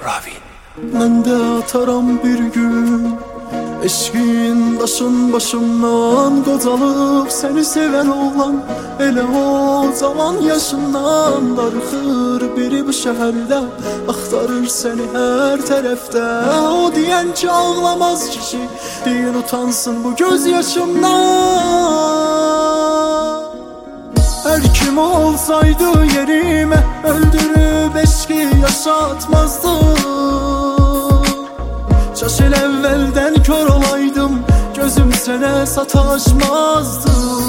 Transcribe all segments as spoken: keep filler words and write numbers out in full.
Ravin. Ben de ataram bir gün eşkin daşın başımdan, qocalıp seni seven oğlan elə o zaman yaşından darıxır biri bu şehirde, axtarır seni her tərəfdə. O diyen ki ağlamaz kişi, deyin utansın bu göz yaşımdan. Her kim olsaydı yerime öldürüp eşki yaşatmazdı. Çaş el evvelden kör olaydım, gözüm sene sataşmazdı.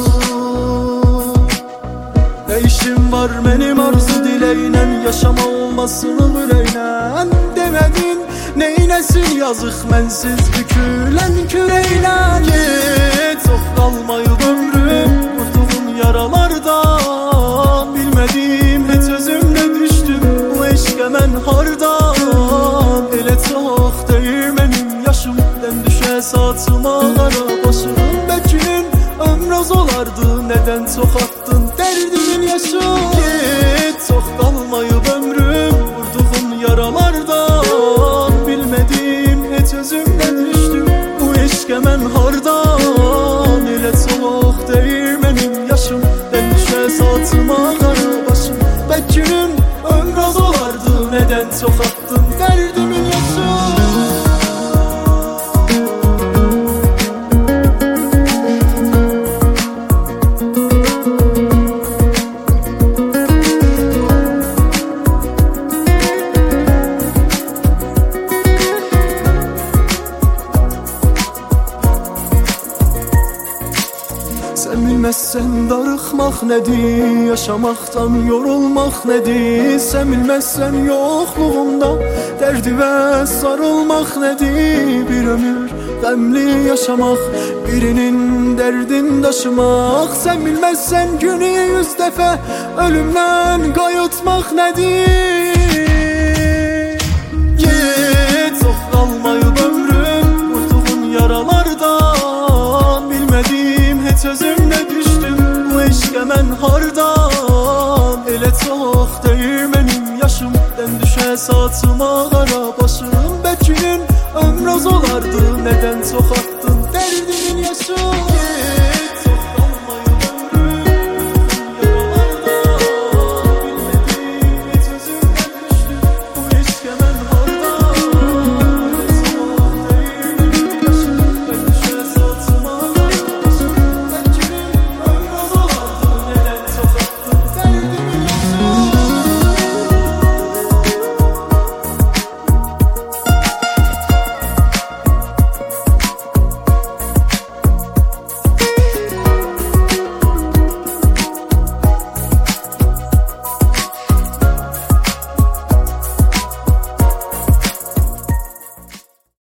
Ne işim var benim arzu dileynen, yaşama olmasını yüreğlen. Demedin neynesin yazık mensiz bükülen küreğlen. Git çok kalmayıp ömrüm vurduğum yaralardan, bilmediğim hiç özümle düştüm bu eşke men hardan. Ele çok değil benim yaşım, den düşe saçıma kara başım. Bekinin ömrüz olardı, neden çok attın derdimin yaşım. Git çok kalmayıp ömrüm vurduğum yaralardan, bilmediğim hiç özümle düştüm bu eşke men hardan. Ele çok değil benim yaşım, den düşe saçıma kara başım. Bekinin ömrüz olardı, neden çok attın derdimin yaşım. Sen bilmezsen darıxmaq nedir, yaşamaktan yorulmak nedir. Sen bilmezsen yokluğumda derdi ve sarılmak nedir. Bir ömür qəmli yaşamak, birinin derdin taşımak. Sen bilmezsen günü yüz defa ölümden kayıtmak nedir. Git çok kalmayıp ömrüm vurduğun yaralardan, bilmediğim hiç özümle düştüm bu eşke men hardan. Ele çok değil benim yaşım, den düşe saçıma kara başım. Bekinin ömrüz olardı, neden çok attın derdimin yaşım.